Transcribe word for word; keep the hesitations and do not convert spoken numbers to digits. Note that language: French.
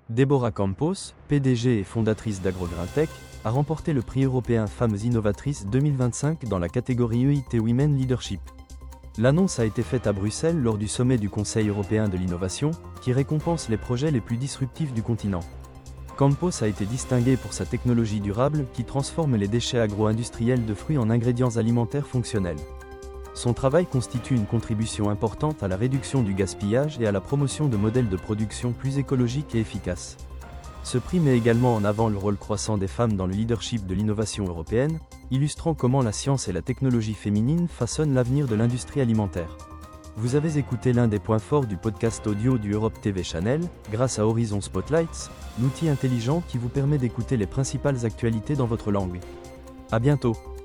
Deborah Campos, P D G et fondatrice d'AgroGreenTech, a remporté le prix européen Femmes Innovatrices deux mille vingt-cinq dans la catégorie E I T Women Leadership. L'annonce a été faite à Bruxelles lors du sommet du Conseil européen de l'innovation, qui récompense les projets les plus disruptifs du continent. Campos a été distinguée pour sa technologie durable qui transforme les déchets agro-industriels de fruits en ingrédients alimentaires fonctionnels. Son travail constitue une contribution importante à la réduction du gaspillage et à la promotion de modèles de production plus écologiques et efficaces. Ce prix met également en avant le rôle croissant des femmes dans le leadership de l'innovation européenne, illustrant comment la science et la technologie féminine façonnent l'avenir de l'industrie alimentaire. Vous avez écouté l'un des points forts du podcast audio du Europe T V Channel, grâce à Horizon Spotlights, l'outil intelligent qui vous permet d'écouter les principales actualités dans votre langue. À bientôt.